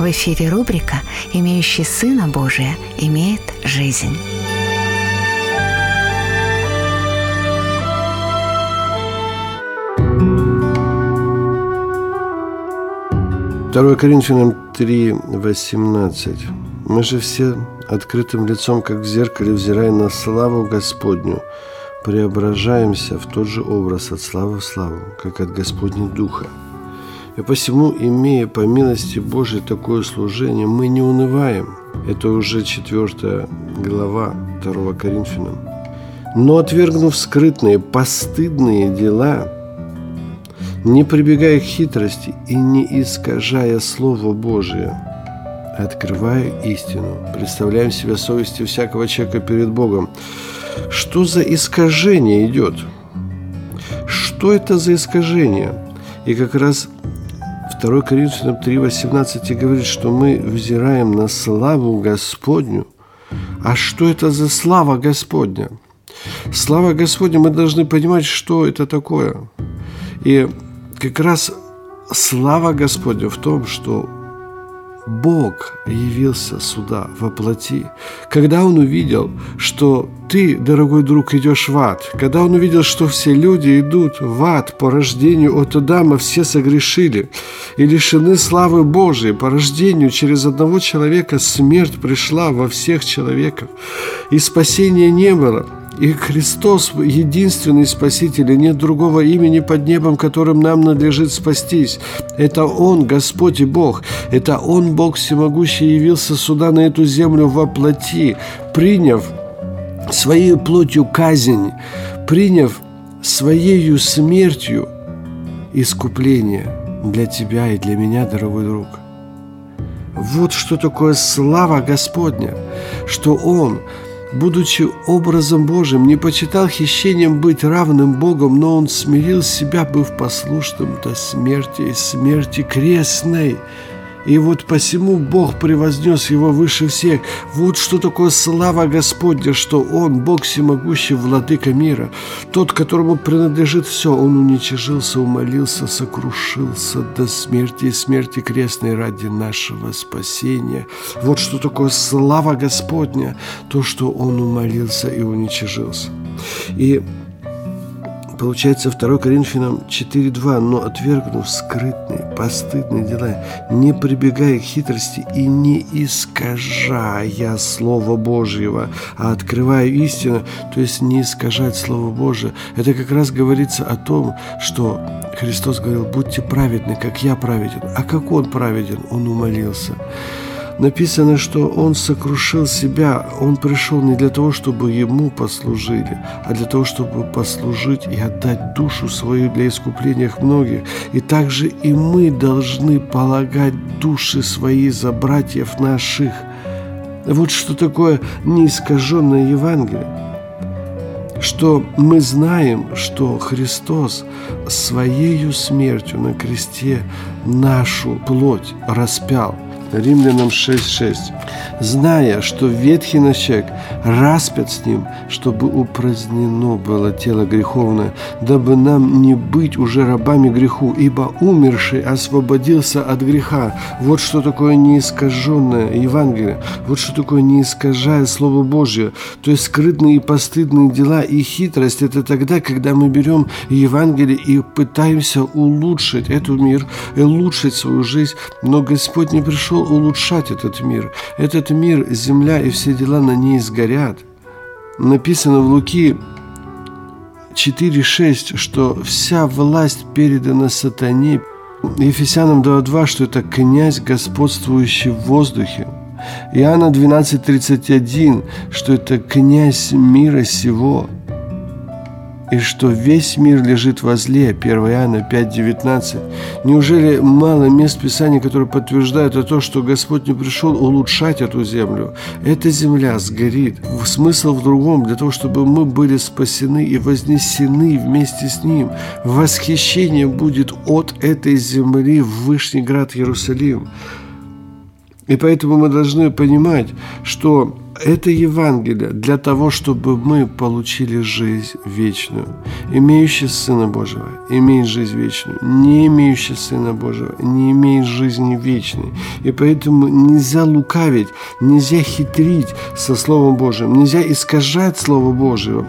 В эфире рубрика «Имеющий Сына Божия имеет жизнь». Второе Коринфянам 3:18. «Мы же все открытым лицом, как в зеркале, взирая на славу Господню, преображаемся в тот же образ от славы в славу, как от Господня Духа. И посему, имея по милости Божией такое служение, мы не унываем». Это уже 4 глава 2 Коринфянам. «Но, отвергнув скрытные, постыдные дела, не прибегая к хитрости и не искажая Слово Божие, открывая истину, представляем себя совестью всякого человека перед Богом». Что за искажение идет? Что это за искажение? И как раз 2 Коринфянам 3:18 говорит, что мы взираем на славу Господню. А что это за слава Господня? Слава Господня, мы должны понимать, что это такое. И как раз слава Господня в том, что Бог явился сюда во плоти. Когда Он увидел, что ты, дорогой друг, идешь в ад, когда Он увидел, что все люди идут в ад по рождению от Адама, все согрешили и лишены славы Божией. По рождению через одного человека смерть пришла во всех человеков, и спасения не было. И Христос – единственный Спаситель, и нет другого имени под небом, которым нам надлежит спастись. Это Он, Господь и Бог. Это Он, Бог всемогущий, явился сюда, на эту землю во плоти, приняв своей плотью казнь, приняв своею смертью искупление для тебя и для меня, дорогой друг. Вот что такое слава Господня, что Он, будучи образом Божьим, не почитал хищением быть равным Богом, но Он смирил себя, быв послушным до смерти и смерти крестной. И вот посему Бог превознес Его выше всех. Вот что такое слава Господня, что Он, Бог всемогущий, владыка мира, тот, которому принадлежит все. Он уничижился, умолился, сокрушился до смерти и смерти крестной ради нашего спасения. Вот что такое слава Господня, то, что Он умолился и уничижился. И получается 2 Коринфянам 4:2. «Но, отвергнув скрытные, постыдные дела, не прибегая к хитрости и не искажая Слова Божьего, а открывая истину», то есть не искажать Слово Божие. Это как раз говорится о том, что Христос говорил: «Будьте праведны, как я праведен». А как Он праведен? Он умолился. Написано, что Он сокрушил себя. Он пришел не для того, чтобы Ему послужили, а для того, чтобы послужить и отдать душу свою для искупления многих. И также и мы должны полагать души свои за братьев наших. Вот что такое неискаженное Евангелие. Что мы знаем, что Христос Своею смертью на кресте нашу плоть распял. Римлянам 6:6. «Зная, что ветхий наш человек распят с ним, чтобы упразднено было тело греховное, дабы нам не быть уже рабами греху, ибо умерший освободился от греха». Вот что такое неискаженное Евангелие. Вот что такое не искажая Слово Божье. То есть скрытные и постыдные дела и хитрость – это тогда, когда мы берем Евангелие и пытаемся улучшить этот мир, и улучшить свою жизнь. Но Господь не пришел улучшать этот мир. Этот мир, земля и все дела на ней сгорят. Написано в Луки 4:6, что вся власть передана сатане. Ефесянам 2:2, что это князь, господствующий в воздухе. Иоанна 12:31, что это князь мира сего. И что весь мир лежит возле. 1 Иоанна 5:19. Неужели мало мест Писания, которые подтверждают о том, что Господь не пришел улучшать эту землю? Эта земля сгорит. Смысл в другом, для того, чтобы мы были спасены и вознесены вместе с Ним. Восхищение будет от этой земли в Вышний град Иерусалим. И поэтому мы должны понимать, что Это Евангелие для того, чтобы мы получили жизнь вечную. Имеющий Сына Божьего имеет жизнь вечную. Не имеющий Сына Божьего не имеет жизни вечной. И поэтому нельзя лукавить, нельзя хитрить со Словом Божьим, нельзя искажать Слово Божье,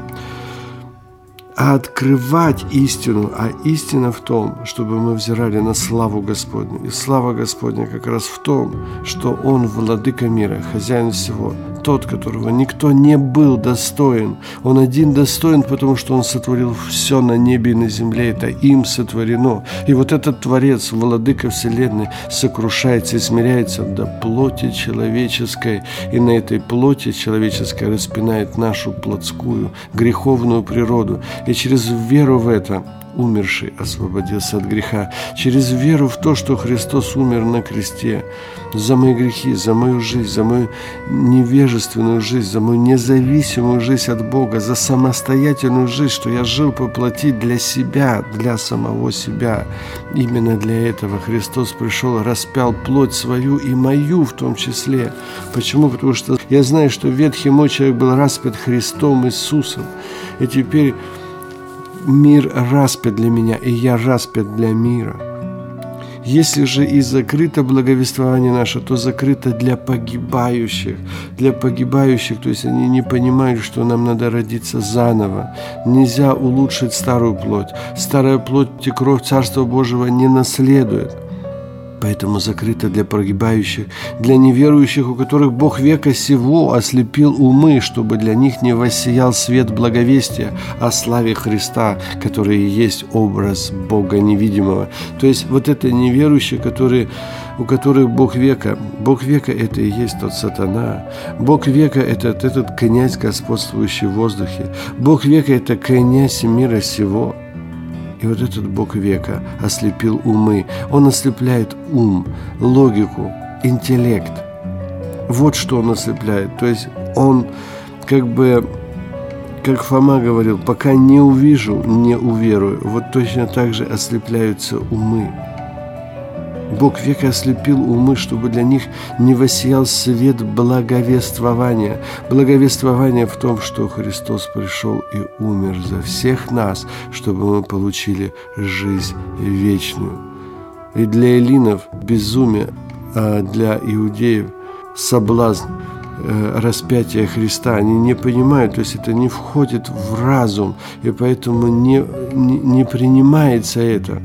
а открывать истину. А истина в том, чтобы мы взирали на славу Господню. И слава Господня как раз в том, что Он владыка мира, хозяин всего, тот, которого никто не был достоин. Он один достоин, потому что Он сотворил все на небе и на земле. Это им сотворено. И вот этот Творец, владыка вселенной, сокрушается и смиряется до плоти человеческой. И на этой плоти человеческой распинает нашу плотскую, греховную природу. И через веру в это умерший освободился от греха. Через веру в то, что Христос умер на кресте за мои грехи, за мою жизнь, за мою невежественную жизнь, за мою независимую жизнь от Бога, за самостоятельную жизнь, что я жил по плоти для себя, для самого себя. Именно для этого Христос пришел, распял плоть свою и мою в том числе. Почему? Потому что я знаю, что ветхий мой человек был распят Христом Иисусом. И теперь мир распят для меня, и я распят для мира. Если же и закрыто благовествование наше, то закрыто для погибающих. Для погибающих, то есть они не понимают, что нам надо родиться заново. Нельзя улучшить старую плоть. Старая плоть и кровь Царства Божьего не наследует. Поэтому закрыто для погибающих, для неверующих, у которых Бог века сего ослепил умы, чтобы для них не воссиял свет благовестия о славе Христа, который и есть образ Бога невидимого. То есть вот это неверующие, у которых Бог века это и есть тот сатана. Бог века это этот князь, господствующий в воздухе. Бог века это князь мира сего. И вот этот Бог века ослепил умы. Он ослепляет ум, логику, интеллект. Вот что он ослепляет. То есть он как Фома говорил, пока не увижу, не уверую. Вот точно так же ослепляются умы. Бог века ослепил умы, чтобы для них не воссиял свет благовествования. Благовествование в том, что Христос пришел и умер за всех нас, чтобы мы получили жизнь вечную. И для эллинов безумие, а для иудеев соблазн распятия Христа. Они не понимают, то есть это не входит в разум, и поэтому не принимается это.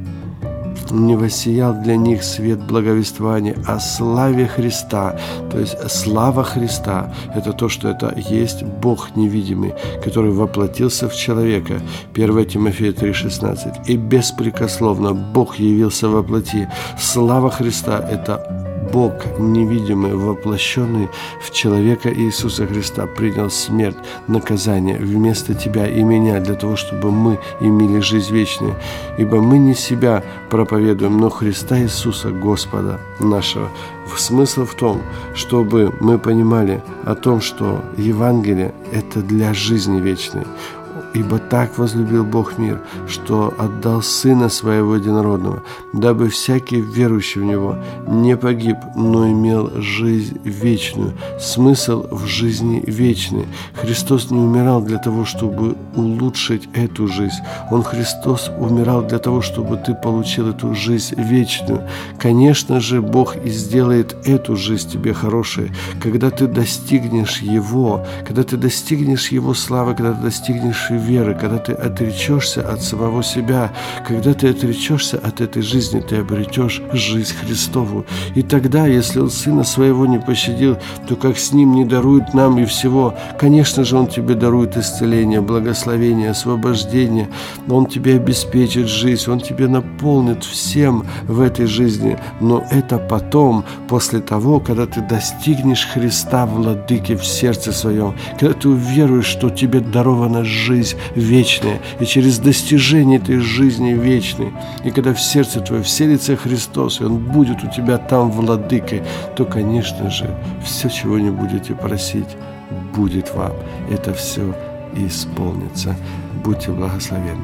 Не воссиял для них свет благовествования о славе Христа. То есть слава Христа – это то, что это есть Бог невидимый, который воплотился в человека. 1 Тимофея 3,16. И беспрекословно Бог явился во плоти. Слава Христа – это Бог невидимый, воплощенный в человека Иисуса Христа, принял смерть, наказание вместо тебя и меня, для того, чтобы мы имели жизнь вечную. Ибо мы не себя проповедуем, но Христа Иисуса, Господа нашего. Смысл в том, чтобы мы понимали о том, что Евангелие – это для жизни вечной. Ибо так возлюбил Бог мир, что отдал Сына Своего Единородного, дабы всякий верующий в Него не погиб, но имел жизнь вечную. Смысл в жизни вечной. Христос не умирал для того, чтобы улучшить эту жизнь. Христос умирал для того, чтобы ты получил эту жизнь вечную. Конечно же, Бог и сделает эту жизнь тебе хорошей, когда ты достигнешь Его, когда ты достигнешь Его славы, когда ты достигнешь веры, когда ты отречешься от самого себя, когда ты отречешься от этой жизни, ты обретешь жизнь Христову. И тогда, если Он Сына Своего не пощадил, то как с Ним не дарует нам и всего? Конечно же, Он тебе дарует исцеление, благословение, освобождение. Он тебе обеспечит жизнь, Он тебе наполнит всем в этой жизни. Но это потом, после того, когда ты достигнешь Христа, Владыки, в сердце своем, когда ты уверуешь, что тебе дарована жизнь вечная, и через достижение этой жизни вечной, и когда в сердце твоем вселится Христос, и Он будет у тебя там владыкой, то, конечно же, все, чего не будете просить, будет вам. Это все исполнится. Будьте благословенны.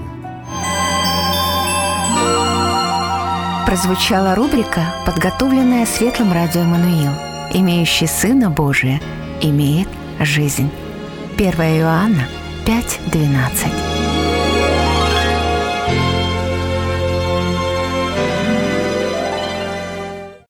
Прозвучала рубрика, подготовленная Светлым Радио Эммануил. Имеющий Сына Божия имеет жизнь. 1 Иоанна 5:12.